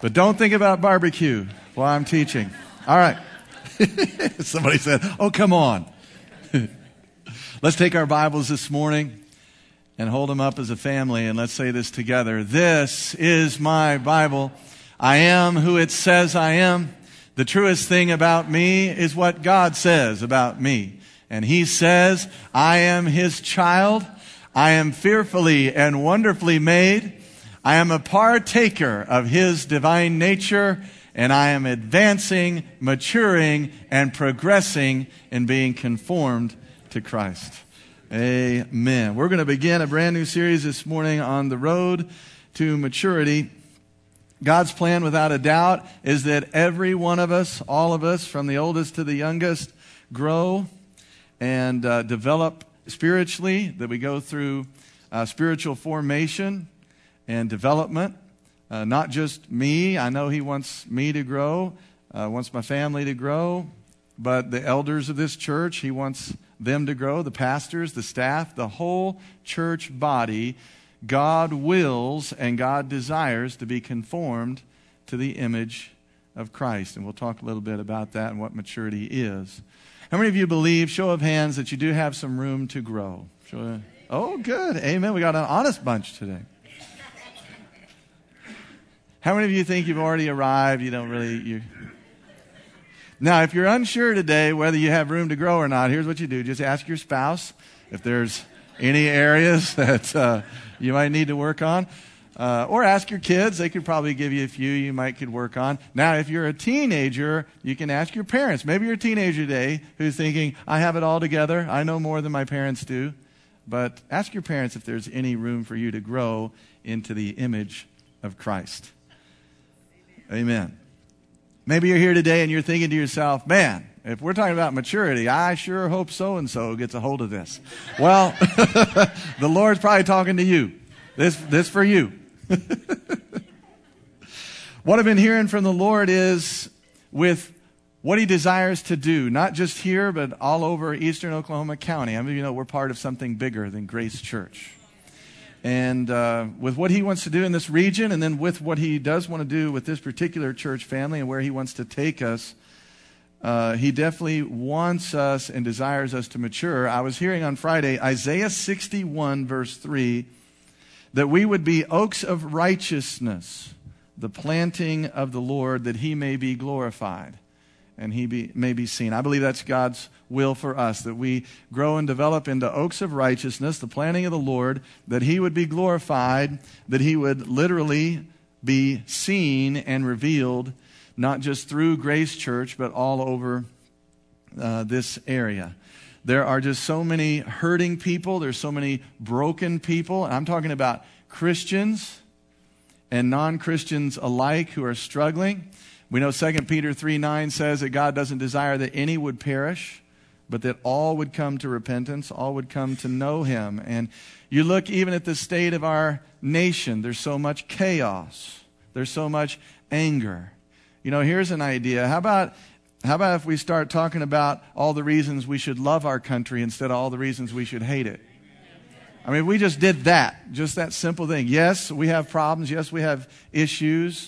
But don't think about barbecue while I'm teaching. All right. Somebody said, oh, come on. Let's take our Bibles this morning and hold them up as a family, and let's say this together. This is my Bible. I am who it says I am. The truest thing about me is what God says about me. And He says, I am His child. I am fearfully and wonderfully made. I am a partaker of His divine nature, and I am advancing, maturing, and progressing in being conformed to Christ. Amen. We're going to begin a brand new series this morning on the road to maturity. God's plan, without a doubt, is that every one of us, all of us, from the oldest to the youngest, grow and develop spiritually, that we go through spiritual formation and development. Not just me. I know He wants me to grow, wants my family to grow, but the elders of this church, He wants them to grow, the pastors, the staff, the whole church body. God wills and God desires to be conformed to the image of Christ. And we'll talk a little bit about that and what maturity is. How many of you believe, show of hands, that you do have some room to grow? Oh, good. Amen. We got an honest bunch today. How many of you think you've already arrived? Now, if you're unsure today whether you have room to grow or not, here's what you do. Just ask your spouse if there's any areas that you might need to work on. Or ask your kids. They could probably give you a few you could work on. Now, if you're a teenager, you can ask your parents. Maybe you're a teenager today who's thinking, I have it all together. I know more than my parents do. But ask your parents if there's any room for you to grow into the image of Christ. Amen. Maybe you're here today and you're thinking to yourself, man, if we're talking about maturity, I sure hope so-and-so gets a hold of this. Well, the Lord's probably talking to you. This for you. What I've been hearing from the Lord is with what He desires to do, not just here, but all over eastern Oklahoma County. I mean, you know, we're part of something bigger than Grace Church. And with what He wants to do in this region, and then with what He does want to do with this particular church family and where He wants to take us, He definitely wants us and desires us to mature. I was hearing on Friday, Isaiah 61, verse 3, that we would be oaks of righteousness, the planting of the Lord, that He may be glorified and He may be seen. I believe that's God's will for us, that we grow and develop into oaks of righteousness, the planting of the Lord, that He would be glorified, that He would literally be seen and revealed, not just through Grace Church, but all over this area. There are just so many hurting people. There's so many broken people. And I'm talking about Christians and non-Christians alike who are struggling. We know 2 Peter 3:9 says that God doesn't desire that any would perish, but that all would come to repentance, all would come to know Him. And you look even at the state of our nation, there's so much chaos. There's so much anger. You know, here's an idea. How about if we start talking about all the reasons we should love our country instead of all the reasons we should hate it? I mean, if we just did that, just that simple thing. Yes, we have problems. Yes, we have issues.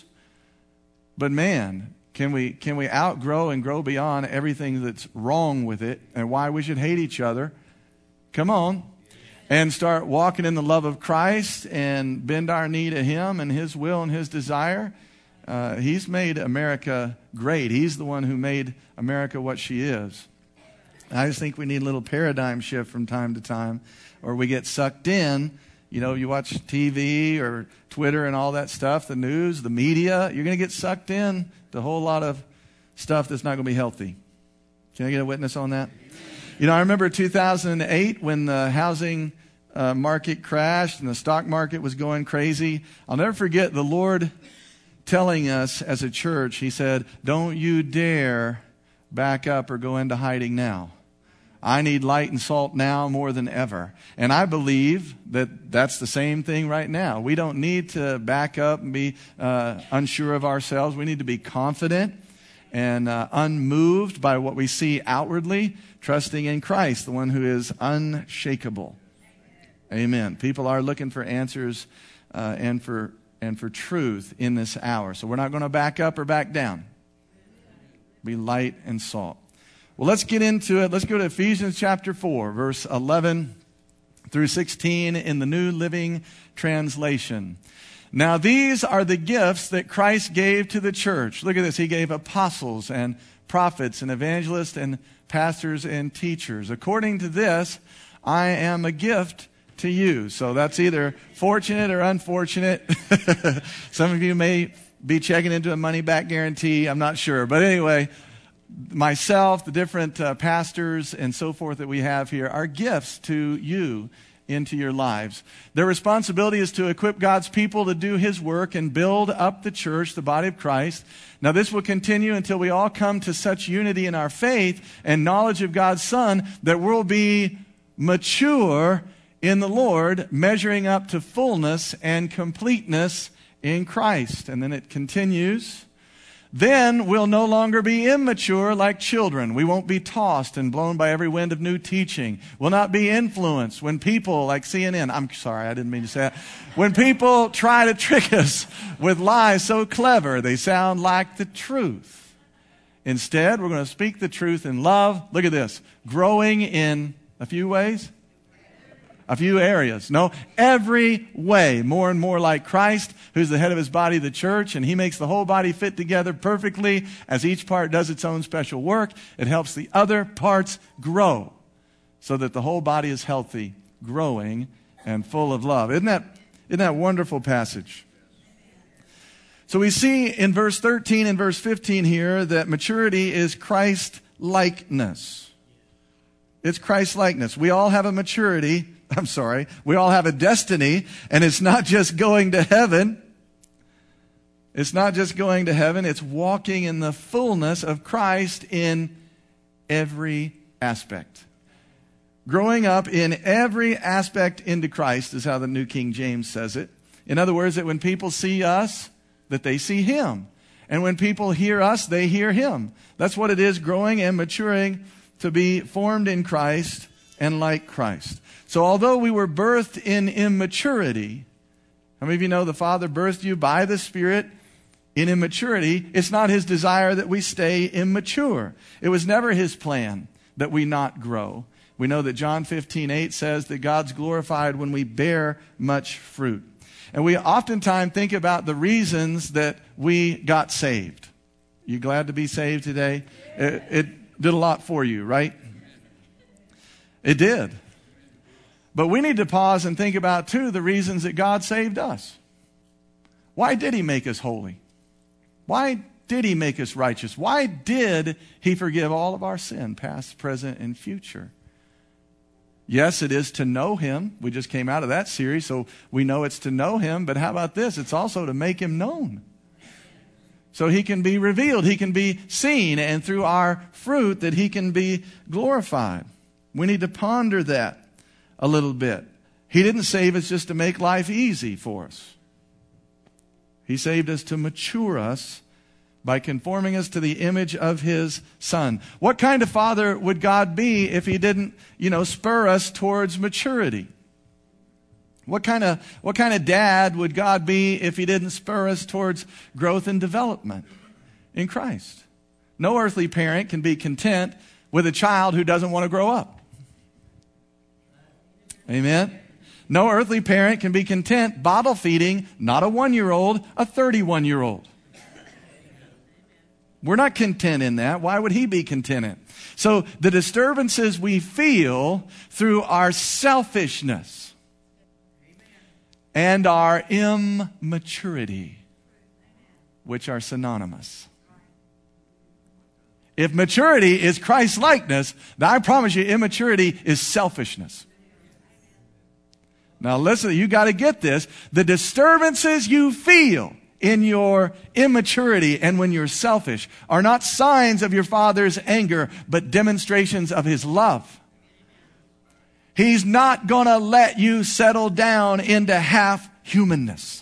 But man, can we outgrow and grow beyond everything that's wrong with it and why we should hate each other? Come on. And start walking in the love of Christ and bend our knee to Him and His will and His desire. He's made America great. He's the one who made America what she is. I just think we need a little paradigm shift from time to time, or we get sucked in. You know, you watch TV or Twitter and all that stuff, the news, the media, you're going to get sucked in to a whole lot of stuff that's not going to be healthy. Can I get a witness on that? You know, I remember 2008 when the housing market crashed and the stock market was going crazy. I'll never forget the Lord telling us as a church, He said, don't you dare back up or go into hiding now. I need light and salt now more than ever. And I believe that that's the same thing right now. We don't need to back up and be unsure of ourselves. We need to be confident and unmoved by what we see outwardly, trusting in Christ, the one who is unshakable. Amen. People are looking for answers and for and for truth in this hour. So we're not going to back up or back down. Be light and salt. Well, let's get into it. Let's go to Ephesians chapter 4, verse 11 through 16 in the New Living Translation. Now these are the gifts that Christ gave to the church. Look at this. He gave apostles and prophets and evangelists and pastors and teachers. According to this, I am a gift to you. So that's either fortunate or unfortunate. Some of you may be checking into a money back guarantee. I'm not sure. But anyway, myself, the different pastors and so forth that we have here are gifts to you into your lives. Their responsibility is to equip God's people to do His work and build up the church, the body of Christ. Now this will continue until we all come to such unity in our faith and knowledge of God's Son that we'll be mature in the Lord, measuring up to fullness and completeness in Christ. And then it continues. Then we'll no longer be immature like children. We won't be tossed and blown by every wind of new teaching. We'll not be influenced when people like CNN, I'm sorry, I didn't mean to say that. When people try to trick us with lies so clever, they sound like the truth. Instead, we're going to speak the truth in love. Look at this. Growing in a few ways. A few areas. No, every way more and more like Christ, who's the head of His body, the church, and He makes the whole body fit together perfectly. As each part does its own special work, it helps the other parts grow so that the whole body is healthy, growing, and full of love. Isn't that a wonderful passage? So we see in verse 13 and verse 15 here that maturity is Christ-likeness. It's Christ-likeness. We all have a maturity. We all have a destiny, and it's not just going to heaven. It's not just going to heaven. It's walking in the fullness of Christ in every aspect. Growing up in every aspect into Christ is how the New King James says it. In other words, that when people see us, that they see Him. And when people hear us, they hear Him. That's what it is, growing and maturing to be formed in Christ and like Christ. So although we were birthed in immaturity, how many of you know the Father birthed you by the Spirit in immaturity? It's not His desire that we stay immature. It was never His plan that we not grow. We know that John 15:8 says that God's glorified when we bear much fruit. And we oftentimes think about the reasons that we got saved. You glad to be saved today? It did a lot for you, right? It did. But we need to pause and think about, too, the reasons that God saved us. Why did He make us holy? Why did He make us righteous? Why did He forgive all of our sin, past, present, and future? Yes, it is to know Him. We just came out of that series, so we know it's to know Him. But how about this? It's also to make Him known. So He can be revealed. He can be seen. And through our fruit that He can be glorified. We need to ponder that a little bit. He didn't save us just to make life easy for us. He saved us to mature us by conforming us to the image of His Son. What kind of father would God be if He didn't, spur us towards maturity? What kind of dad would God be if He didn't spur us towards growth and development in Christ? No earthly parent can be content with a child who doesn't want to grow up. Amen? No earthly parent can be content bottle feeding not a 1-year-old, a 31-year-old. We're not content in that. Why would He be content? So the disturbances we feel through our selfishness and our immaturity, which are synonymous. If maturity is Christ-likeness, then I promise you immaturity is selfishness. Now listen, you got to get this. The disturbances you feel in your immaturity and when you're selfish are not signs of your Father's anger, but demonstrations of His love. He's not going to let you settle down into half-humanness.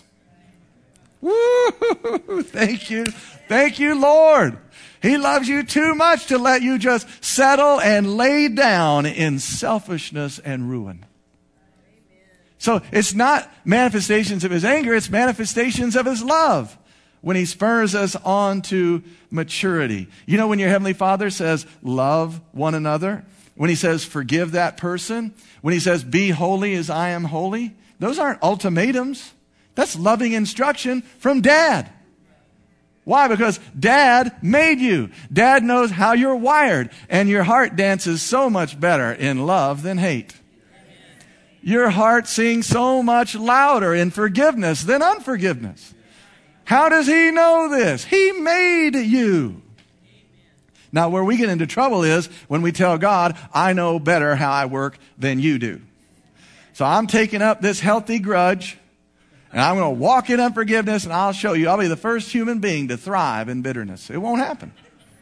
Woo! Thank you. Thank you, Lord. He loves you too much to let you just settle and lay down in selfishness and ruin. So it's not manifestations of his anger, it's manifestations of his love when he spurs us on to maturity. You know, when your Heavenly Father says, love one another, when he says, forgive that person, when he says, be holy as I am holy, those aren't ultimatums. That's loving instruction from Dad. Why? Because Dad made you. Dad knows how you're wired, and your heart dances so much better in love than hate. Your heart sings so much louder in forgiveness than unforgiveness. How does he know this? He made you. Now, where we get into trouble is when we tell God, I know better how I work than you do. So I'm taking up this healthy grudge, and I'm going to walk in unforgiveness, and I'll show you. I'll be the first human being to thrive in bitterness. It won't happen.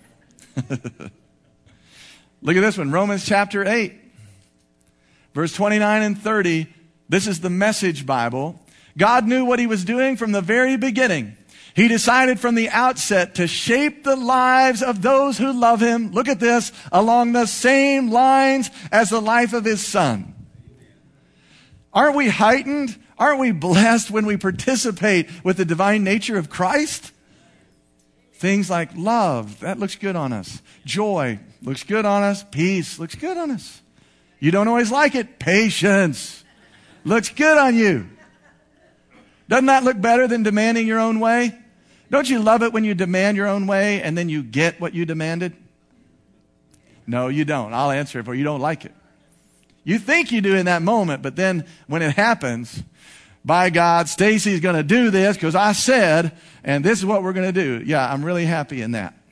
Look at this one, Romans chapter 8, verse 29 and 30. This is the Message Bible. God knew what he was doing from the very beginning. He decided from the outset to shape the lives of those who love him, look at this, along the same lines as the life of his Son. Aren't we heightened? Aren't we blessed when we participate with the divine nature of Christ? Things like love, that looks good on us. Joy looks good on us. Peace looks good on us. You don't always like it. Patience looks good on you. Doesn't that look better than demanding your own way? Don't you love it when you demand your own way and then you get what you demanded? No, you don't. I'll answer it for you. You don't like it. You think you do in that moment, but then when it happens, by God, Stacy's going to do this because I said, and this is what we're going to do. Yeah, I'm really happy in that.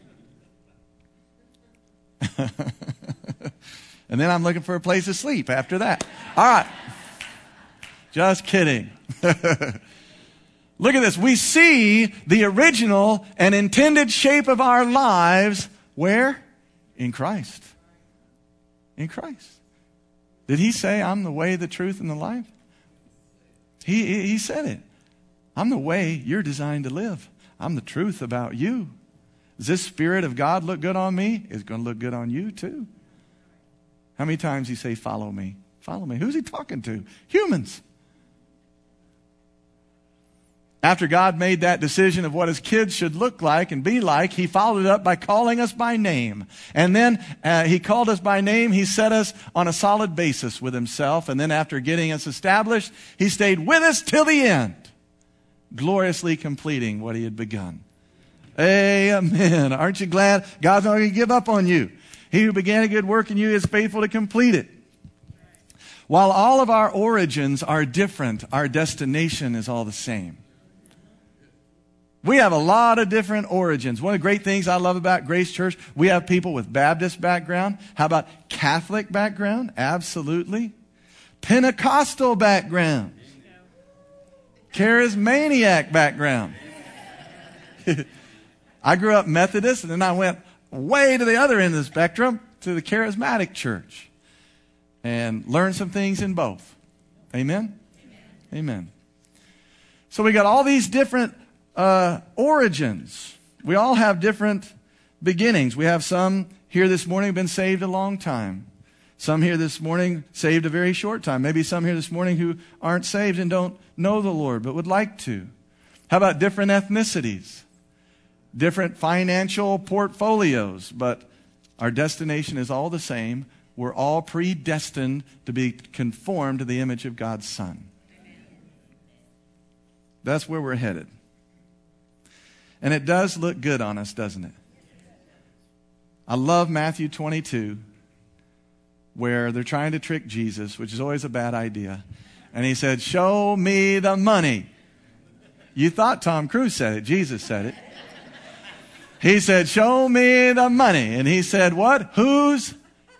And then I'm looking for a place to sleep after that. All right. Just kidding. Look at this. We see the original and intended shape of our lives where? In Christ. In Christ. Did he say, I'm the way, the truth, and the life? He said it. I'm the way you're designed to live. I'm the truth about you. Does this Spirit of God look good on me? It's going to look good on you too. How many times he say, follow me? Follow me. Who's he talking to? Humans. After God made that decision of what his kids should look like and be like, he followed it up by calling us by name. And then he called us by name. He set us on a solid basis with himself. And then after getting us established, he stayed with us till the end, gloriously completing what he had begun. Amen. Aren't you glad God's not going to give up on you? He who began a good work in you is faithful to complete it. While all of our origins are different, our destination is all the same. We have a lot of different origins. One of the great things I love about Grace Church, we have people with Baptist background. How about Catholic background? Absolutely. Pentecostal background. Charismaniac background. I grew up Methodist, and then I went way to the other end of the spectrum, to the charismatic church, and learned some things in both. Amen? Amen. So we got all these different origins. We all have different beginnings. We have some here this morning who've been saved a long time. Some here this morning saved a very short time. Maybe some here this morning who aren't saved and don't know the Lord but would like to. How about different ethnicities? Different financial portfolios, but our destination is all the same. We're all predestined to be conformed to the image of God's Son. That's where we're headed. And it does look good on us, doesn't it? I love Matthew 22, where they're trying to trick Jesus, which is always a bad idea. And he said, show me the money. You thought Tom Cruise said it. Jesus said it. He said, show me the money. And he said, what? Whose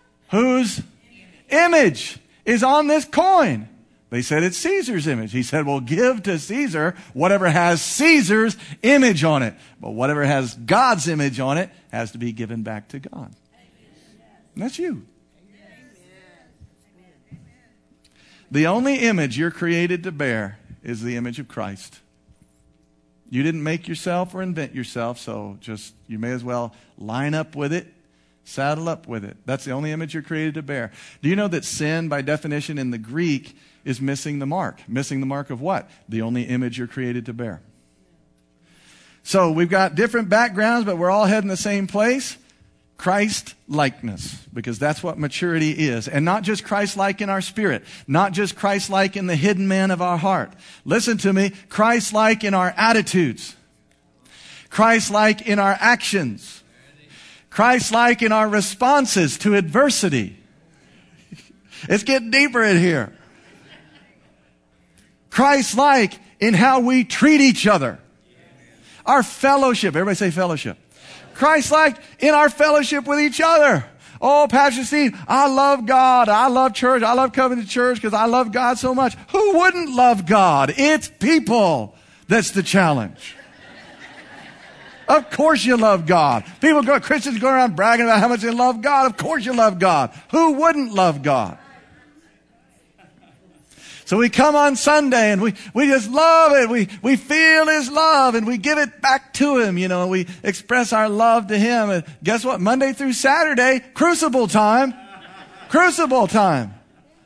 image is on this coin? They said, it's Caesar's image. He said, well, give to Caesar whatever has Caesar's image on it. But whatever has God's image on it has to be given back to God. And that's you. The only image you're created to bear is the image of Christ. You didn't make yourself or invent yourself, so just you may as well line up with it Saddle up with it. That's the only image you're created to bear. Do you know that sin, by definition in the Greek, is missing the mark? Missing the mark of what? The only image you're created to bear. So we've got different backgrounds, but we're all heading the same place. Christ-likeness, because that's what maturity is. And not just Christ-like in our spirit, not just Christ-like in the hidden man of our heart. Listen to me, Christ-like in our attitudes, Christ-like in our actions, Christ-like in our responses to adversity. It's getting deeper in here. Christ-like in how we treat each other. Our fellowship. Everybody say fellowship. Christ-like in our fellowship with each other. Oh, Pastor Steve, I love God. I love church. I love coming to church because I love God so much. Who wouldn't love God? It's people that's the challenge. Of course you love God. Christians go around bragging about how much they love God. Of course you love God. Who wouldn't love God? So we come on Sunday and we just love it. We feel His love and we give it back to Him, and we express our love to Him. And guess what? Monday through Saturday, crucible time. Crucible time.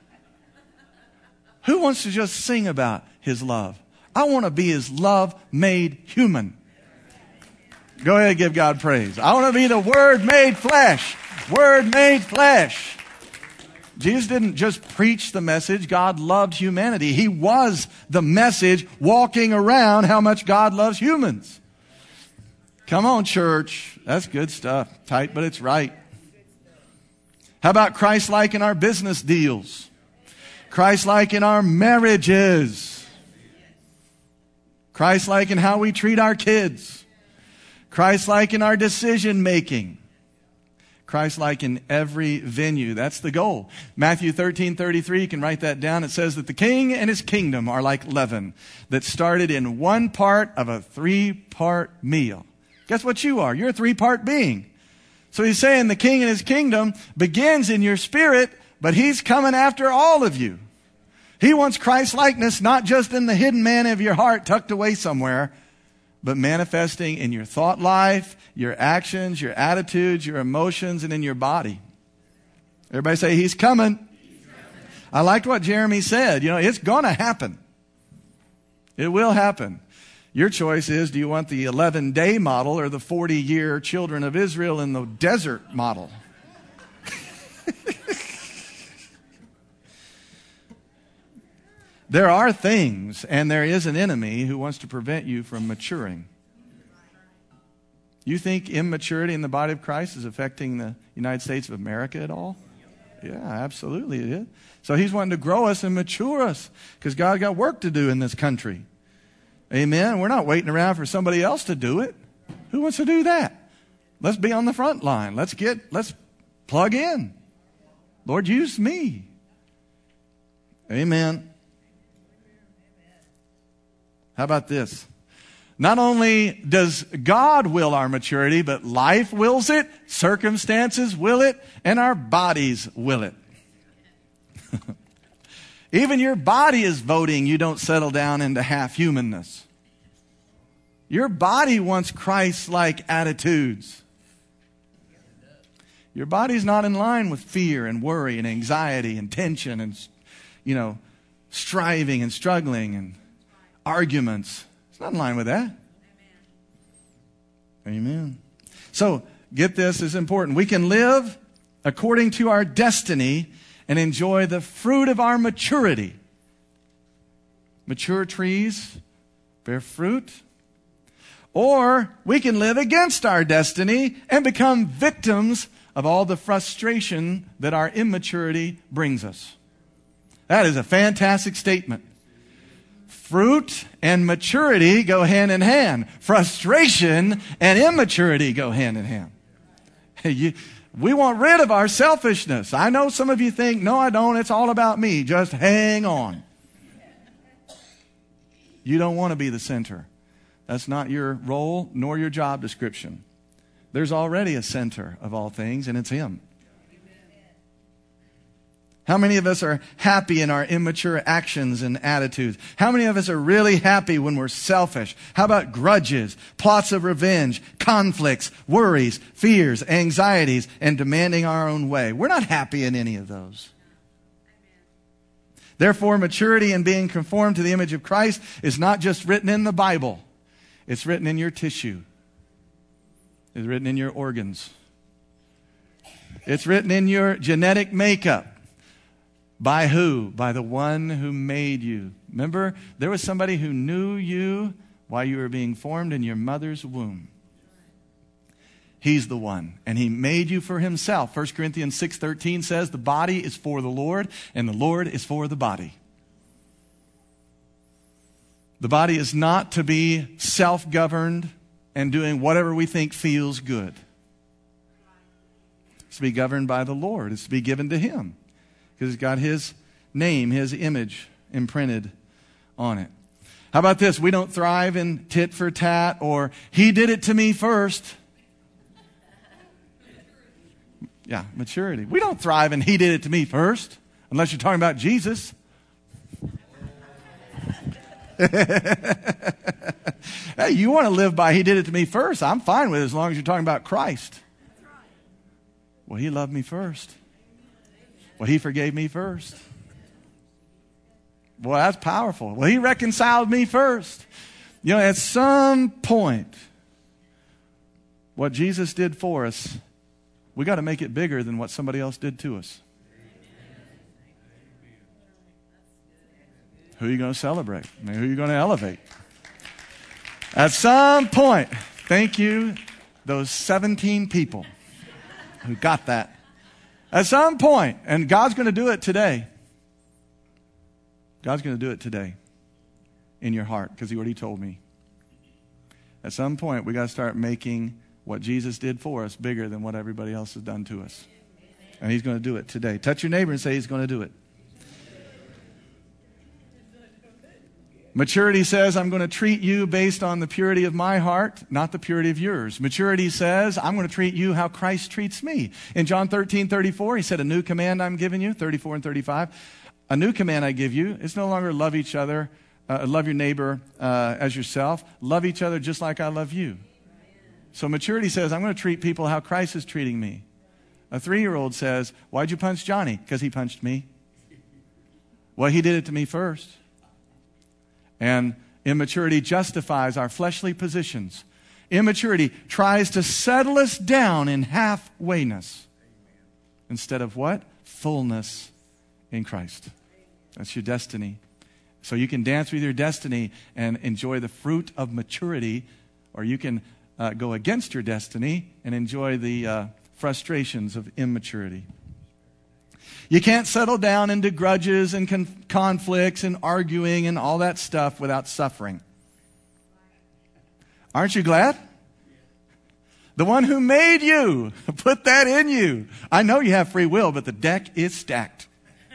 Who wants to just sing about His love? I want to be His love made human. Go ahead and give God praise. I want to be the Word made flesh. Word made flesh. Jesus didn't just preach the message. God loved humanity. He was the message walking around how much God loves humans. Come on, church. That's good stuff. Tight, but it's right. How about Christ-like in our business deals? Christ-like in our marriages? Christ-like in how we treat our kids? Christ-like in our decision making? Christ-like in every venue. That's the goal. Matthew 13:33, you can write that down. It says that the king and his kingdom are like leaven that started in one part of a 3-part meal. Guess what you are? You're a 3-part being. So he's saying the king and his kingdom begins in your spirit, but he's coming after all of you. He wants Christ-likeness not just in the hidden man of your heart tucked away somewhere, but manifesting in your thought life, your actions, your attitudes, your emotions, and in your body. Everybody say, He's coming. I liked what Jeremy said. It's going to happen. It will happen. Your choice is, do you want the 11-day model or the 40-year children of Israel in the desert model? There are things, and there is an enemy who wants to prevent you from maturing. You think immaturity in the body of Christ is affecting the United States of America at all? Yeah, absolutely it is. So He's wanting to grow us and mature us because God got work to do in this country. Amen. We're not waiting around for somebody else to do it. Who wants to do that? Let's be on the front line. Let's plug in. Lord, use me. Amen. How about this? Not only does God will our maturity, but life wills it, circumstances will it, and our bodies will it. Even your body is voting you don't settle down into half-humanness. Your body wants Christ-like attitudes. Your body's not in line with fear and worry and anxiety and tension and, striving and struggling and arguments. It's not in line with that. Amen. So, get this, it's important. We can live according to our destiny and enjoy the fruit of our maturity. Mature trees bear fruit. Or we can live against our destiny and become victims of all the frustration that our immaturity brings us. That is a fantastic statement. Fruit and maturity go hand in hand. Frustration and immaturity go hand in hand. We want rid of our selfishness. I know some of you think, no, I don't. It's all about me. Just hang on. You don't want to be the center. That's not your role nor your job description. There's already a center of all things, and it's Him. How many of us are happy in our immature actions and attitudes? How many of us are really happy when we're selfish? How about grudges, plots of revenge, conflicts, worries, fears, anxieties, and demanding our own way? We're not happy in any of those. Therefore, maturity in being conformed to the image of Christ is not just written in the Bible. It's written in your tissue. It's written in your organs. It's written in your genetic makeup. By who? By the one who made you. Remember, there was somebody who knew you while you were being formed in your mother's womb. He's the one. And he made you for himself. 1 Corinthians 6:13 says, the body is for the Lord, and the Lord is for the body. The body is not to be self-governed and doing whatever we think feels good. It's to be governed by the Lord. It's to be given to him. Because it's got his name, his image imprinted on it. How about this? We don't thrive in tit for tat or he did it to me first. Yeah, maturity. We don't thrive in he did it to me first. Unless you're talking about Jesus. Hey, you want to live by he did it to me first. I'm fine with it as long as you're talking about Christ. Well, he loved me first. Well, he forgave me first. Boy, that's powerful. Well, he reconciled me first. You know, at some point, what Jesus did for us, we got to make it bigger than what somebody else did to us. Who are you going to celebrate? I mean, who are you going to elevate? At some point, thank you, those 17 people who got that. At some point, and God's going to do it today. God's going to do it today in your heart because he already told me. At some point, we got to start making what Jesus did for us bigger than what everybody else has done to us. And he's going to do it today. Touch your neighbor and say he's going to do it. Maturity says, I'm going to treat you based on the purity of my heart, not the purity of yours. Maturity says, I'm going to treat you how Christ treats me. In John 13:34, he said, a new command I'm giving you, 34 and 35. A new command I give you. It's no longer love each other, love your neighbor as yourself. Love each other just like I love you. So maturity says, I'm going to treat people how Christ is treating me. A 3-year-old says, why'd you punch Johnny? Because he punched me. Well, he did it to me first. And immaturity justifies our fleshly positions. Immaturity tries to settle us down in halfwayness. Instead of what? Fullness in Christ. That's your destiny. So you can dance with your destiny and enjoy the fruit of maturity, or you can go against your destiny and enjoy the frustrations of immaturity. You can't settle down into grudges and conflicts and arguing and all that stuff without suffering. Aren't you glad? The one who made you put that in you. I know you have free will, but the deck is stacked.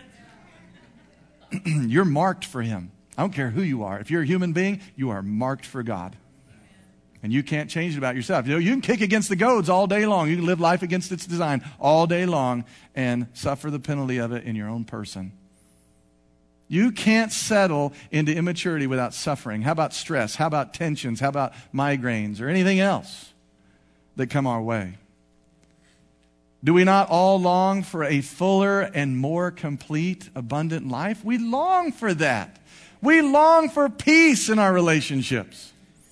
You're marked for him. I don't care who you are. If you're a human being, you are marked for God. And you can't change it about yourself. You know, you can kick against the goads all day long. You can live life against its design all day long and suffer the penalty of it in your own person. You can't settle into immaturity without suffering. How about stress? How about tensions? How about migraines or anything else that come our way? Do we not all long for a fuller and more complete, abundant life? We long for that. We long for peace in our relationships.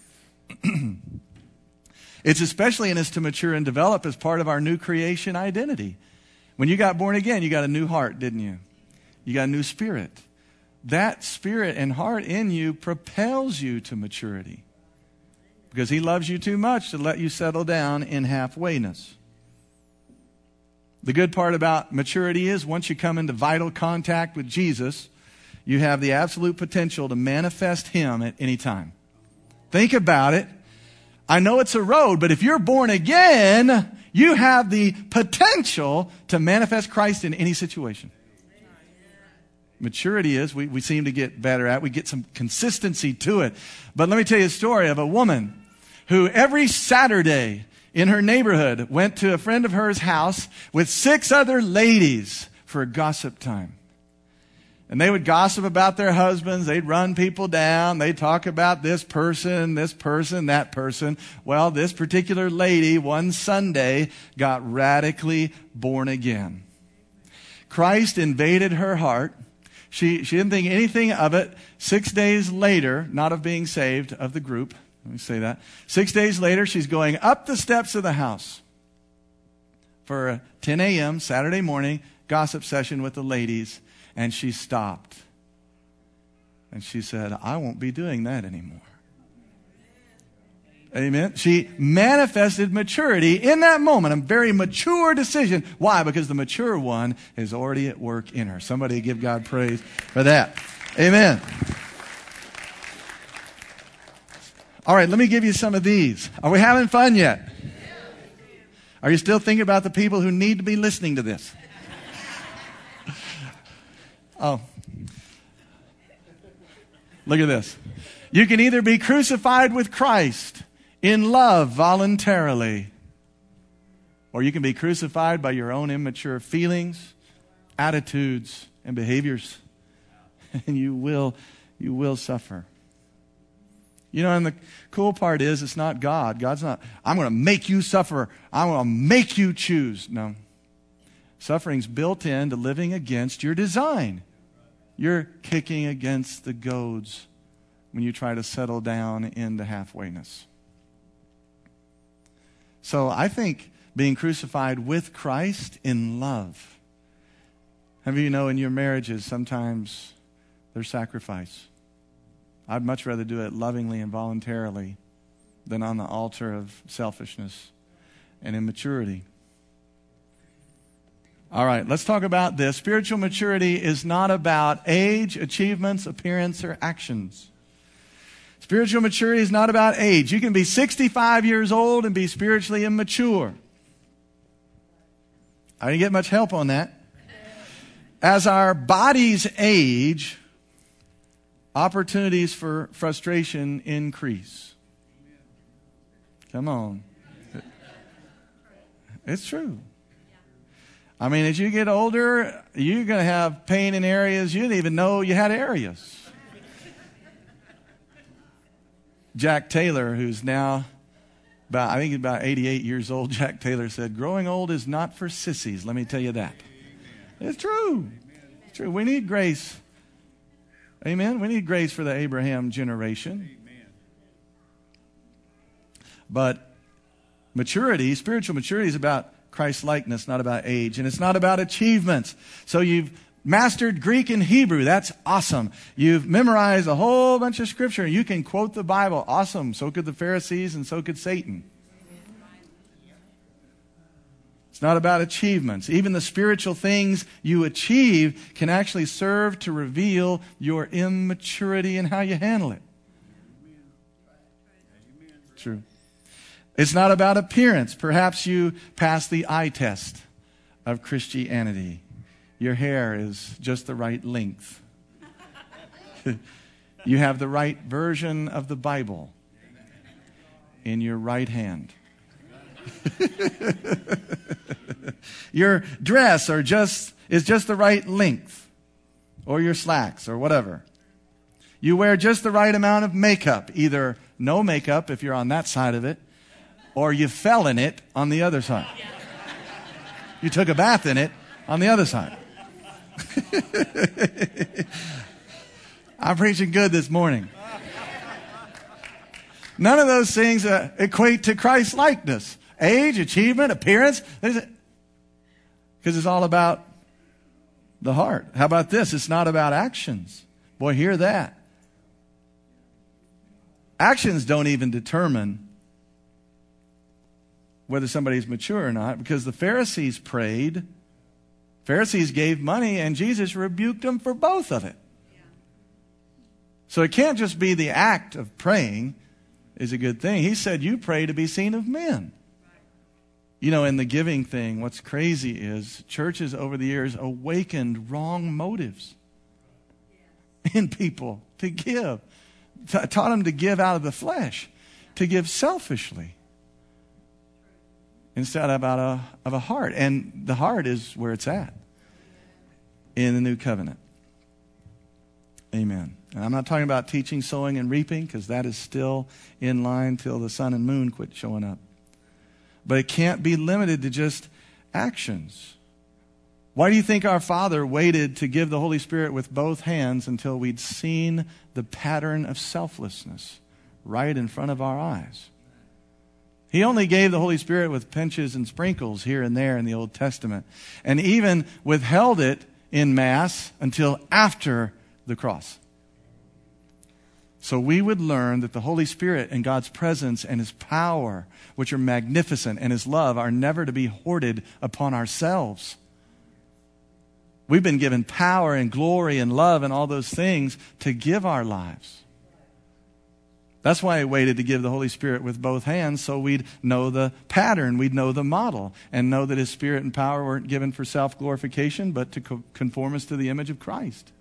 It's especially in us to mature and develop as part of our new creation identity. When you got born again, you got a new heart, didn't you? You got a new spirit. That spirit and heart in you propels you to maturity because he loves you too much to let you settle down in halfwayness. The good part about maturity is once you come into vital contact with Jesus, you have the absolute potential to manifest him at any time. Think about it. I know it's a road, but if you're born again, you have the potential to manifest Christ in any situation. Maturity is, we seem to get better at. We get some consistency to it. But let me tell you a story of a woman who every Saturday in her neighborhood went to a friend of hers house with 6 other ladies for a gossip time. And they would gossip about their husbands. They'd run people down. They'd talk about this person, that person. Well, this particular lady one Sunday got radically born again. Christ invaded her heart. She didn't think anything of it. 6 days later, not of being saved, of the group. Let me say that. 6 days later, she's going up the steps of the house for a 10 a.m. Saturday morning gossip session with the ladies. And she stopped. And she said, I won't be doing that anymore. Amen. She manifested maturity in that moment, a very mature decision. Why? Because the mature one is already at work in her. Somebody give God praise for that. Amen. All right, let me give you some of these. Are we having fun yet? Are you still thinking about the people who need to be listening to this? Oh, look at this. You can either be crucified with Christ in love voluntarily, or you can be crucified by your own immature feelings, attitudes, and behaviors. And you will suffer. You know, and the cool part is it's not God. God's not, I'm going to make you suffer. I'm going to make you choose. No. Suffering's built into living against your design. You're kicking against the goads when you try to settle down into halfwayness. So I think being crucified with Christ in love. How many of you know in your marriages sometimes there's sacrifice? I'd much rather do it lovingly and voluntarily than on the altar of selfishness and immaturity. All right, let's talk about this. Spiritual maturity is not about age, achievements, appearance, or actions. Spiritual maturity is not about age. You can be 65 years old and be spiritually immature. I didn't get much help on that. As our bodies age, opportunities for frustration increase. Come on. It's true. I mean, as you get older, you're going to have pain in areas you didn't even know you had areas. Jack Taylor, who's now about 88 years old, Jack Taylor said, growing old is not for sissies. Let me tell you that. It's true. It's true. We need grace. Amen. We need grace for the Abraham generation. But maturity, spiritual maturity is about Christ-likeness, not about age. And it's not about achievements. So you've mastered Greek and Hebrew. That's awesome. You've memorized a whole bunch of scripture. You can quote the Bible. Awesome. So could the Pharisees and so could Satan. It's not about achievements. Even the spiritual things you achieve can actually serve to reveal your immaturity and how you handle it. True. It's not about appearance. Perhaps you pass the eye test of Christianity. Your hair is just the right length. You have the right version of the Bible in your right hand. Your dress is just the right length, or your slacks or whatever. You wear just the right amount of makeup, either no makeup if you're on that side of it, or you fell in it on the other side. You took a bath in it on the other side. I'm preaching good this morning. None of those things equate to Christ-likeness. Age, achievement, appearance. Because it's all about the heart. How about this? It's not about actions. Boy, hear that. Actions don't even determine whether somebody's mature or not, because the Pharisees prayed. Pharisees gave money, and Jesus rebuked them for both of it. So it can't just be the act of praying is a good thing. He said, you pray to be seen of men. You know, in the giving thing, what's crazy is churches over the years awakened wrong motives in people to give. Taught them to give out of the flesh, to give selfishly, instead of out of a heart. And the heart is where it's at. in the new covenant. Amen. And I'm not talking about teaching, sowing, and reaping, because that is still in line till the sun and moon quit showing up. But it can't be limited to just actions. Why do you think our Father waited to give the Holy Spirit with both hands until we'd seen the pattern of selflessness right in front of our eyes? He only gave the Holy Spirit with pinches and sprinkles here and there in the Old Testament, and even withheld it in Mass until after the cross. So we would learn that the Holy Spirit and God's presence and His power, which are magnificent, and His love are never to be hoarded upon ourselves. We've been given power and glory and love and all those things to give our lives. That's why He waited to give the Holy Spirit with both hands, so we'd know the pattern, we'd know the model, and know that His Spirit and power weren't given for self-glorification, but to conform us to the image of Christ.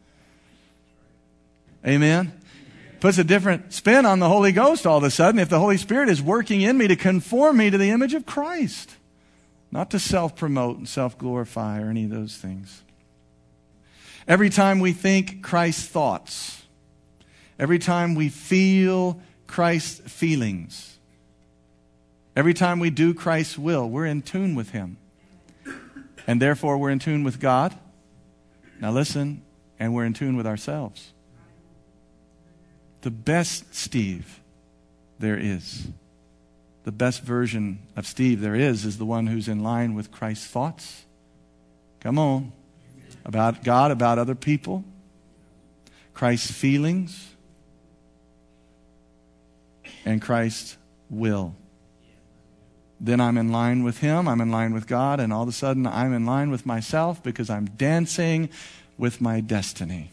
Amen? Puts a different spin on the Holy Ghost all of a sudden if the Holy Spirit is working in me to conform me to the image of Christ, not to self-promote and self-glorify or any of those things. Every time we think Christ's thoughts, every time we feel Christ's feelings, every time we do Christ's will, we're in tune with Him. And therefore we're in tune with God. Now listen, and we're in tune with ourselves. The best Steve there is, the best version of Steve there is the one who's in line with Christ's thoughts. Come on. About God, about other people. Christ's feelings. And Christ's will. Then I'm in line with Him, I'm in line with God, and all of a sudden I'm in line with myself because I'm dancing with my destiny.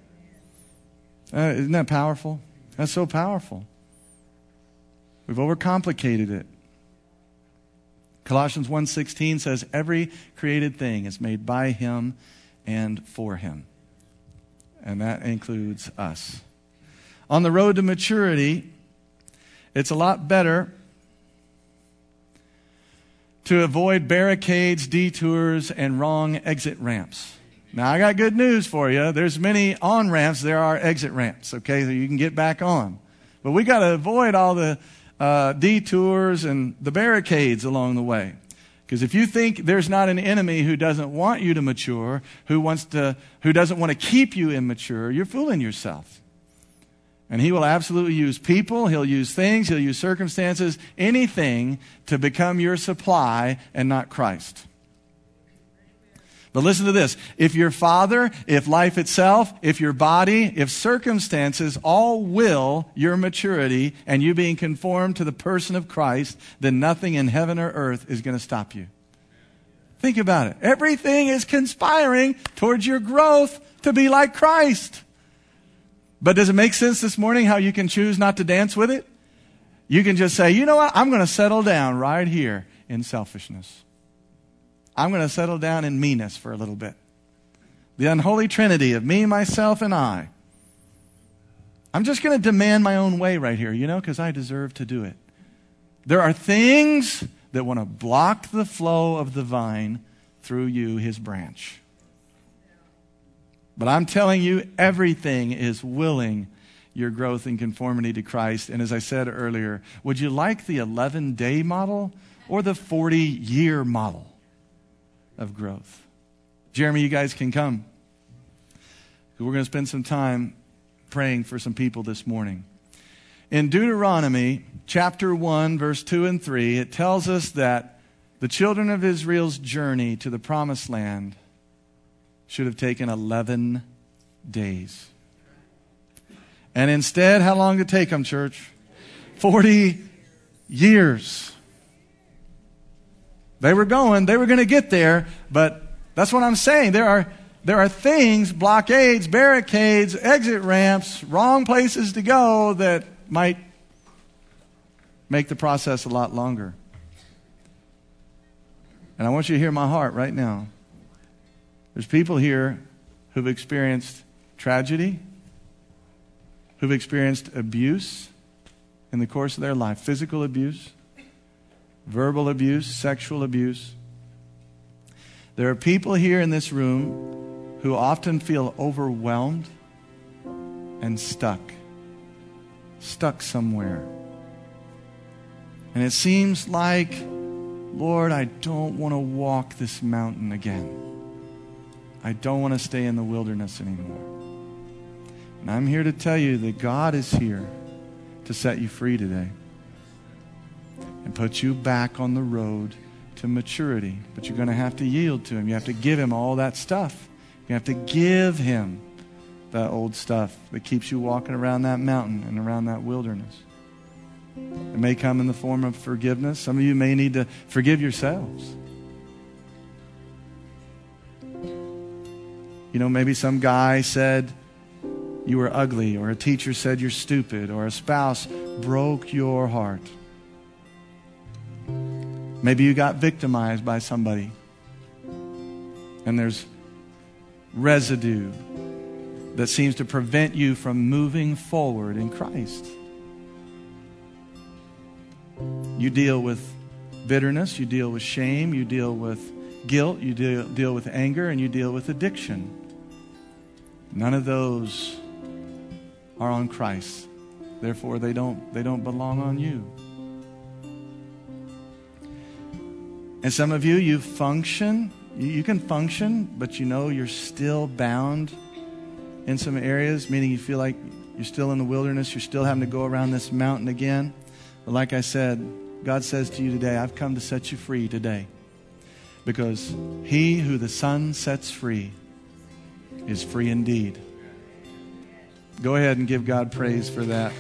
Isn't that powerful? That's so powerful. We've overcomplicated it. Colossians 1:16 says, every created thing is made by Him and for Him. And that includes us. On the road to maturity, it's a lot better to avoid barricades, detours, and wrong exit ramps. Now, I got good news for you. There's many on-ramps, there are exit ramps, okay, so you can get back on. But we got to avoid all the detours and the barricades along the way. Because if you think there's not an enemy who doesn't want you to mature, who doesn't want to keep you immature, you're fooling yourself. And he will absolutely use people, he'll use things, he'll use circumstances, anything to become your supply and not Christ. But listen to this. If your father, if life itself, if your body, if circumstances all will your maturity and you being conformed to the person of Christ, then nothing in heaven or earth is going to stop you. Think about it. Everything is conspiring towards your growth to be like Christ. But does it make sense this morning how you can choose not to dance with it? You can just say, you know what? I'm going to settle down right here in selfishness. I'm going to settle down in meanness for a little bit. The unholy trinity of me, myself, and I. I'm just going to demand my own way right here, because I deserve to do it. There are things that want to block the flow of the vine through you, His branch. But I'm telling you, everything is willing your growth in conformity to Christ. And as I said earlier, would you like the 11-day model or the 40-year model of growth? Jeremy, you guys can come. We're going to spend some time praying for some people this morning. In Deuteronomy chapter 1, verse 2 and 3, it tells us that the children of Israel's journey to the promised land should have taken 11 days. And instead, how long did it take them, church? 40 years. They were going to get there, but that's what I'm saying. There are things, blockades, barricades, exit ramps, wrong places to go that might make the process a lot longer. And I want you to hear my heart right now. There's people here who've experienced tragedy, who've experienced abuse in the course of their life, physical abuse, verbal abuse, sexual abuse. There are people here in this room who often feel overwhelmed and stuck somewhere. And it seems like, Lord, I don't want to walk this mountain again. I don't want to stay in the wilderness anymore. And I'm here to tell you that God is here to set you free today and put you back on the road to maturity. But you're going to have to yield to Him. You have to give Him all that stuff. You have to give Him that old stuff that keeps you walking around that mountain and around that wilderness. It may come in the form of forgiveness. Some of you may need to forgive yourselves. You know, maybe some guy said you were ugly, or a teacher said you're stupid, or a spouse broke your heart. Maybe you got victimized by somebody, and there's residue that seems to prevent you from moving forward in Christ. You deal with bitterness, you deal with shame, you deal with guilt, you deal with anger, and you deal with addiction. None of those are on Christ. Therefore, they don't belong on you. And some of you, you function. You can function, but you know you're still bound in some areas, meaning you feel like you're still in the wilderness. You're still having to go around this mountain again. But like I said, God says to you today, I've come to set you free today. Because he who the Son sets free is free indeed. Go ahead and give God praise for that.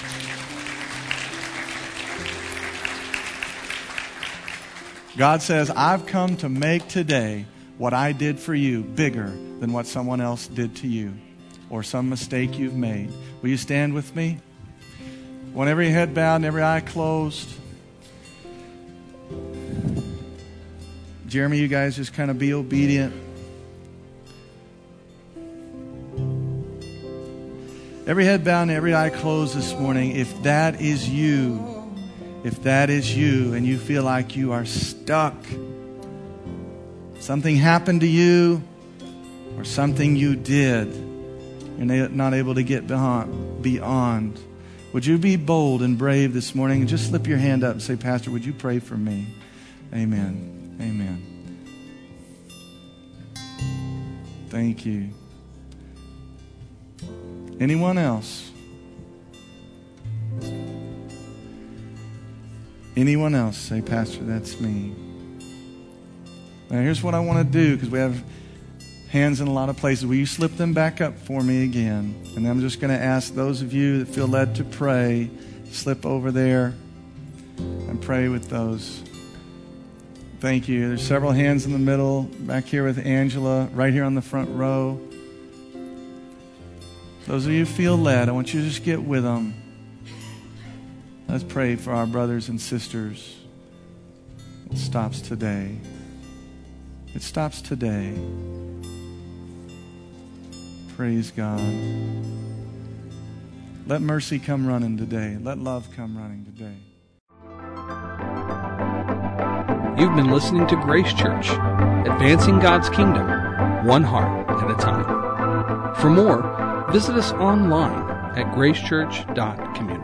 God says, I've come to make today what I did for you bigger than what someone else did to you or some mistake you've made. Will you stand with me? I want every head bowed and every eye closed. Jeremy, you guys just kind of be obedient. Every head bowed and every eye closed this morning. If that is you, and you feel like you are stuck, something happened to you or something you did, you're not able to get beyond. Would you be bold and brave this morning and just slip your hand up and say, Pastor, would you pray for me? Amen. Amen. Thank you. Anyone else? Anyone else? Say, Pastor, that's me. Now, here's what I want to do, because we have hands in a lot of places. Will you slip them back up for me again? And I'm just going to ask those of you that feel led to pray, slip over there and pray with those. Thank you. There's several hands in the middle, back here with Angela, right here on the front row. Those of you who feel led, I want you to just get with them. Let's pray for our brothers and sisters. It stops today. It stops today. Praise God. Let mercy come running today. Let love come running today. You've been listening to Grace Church, advancing God's kingdom, one heart at a time. For more, visit us online at gracechurch.community.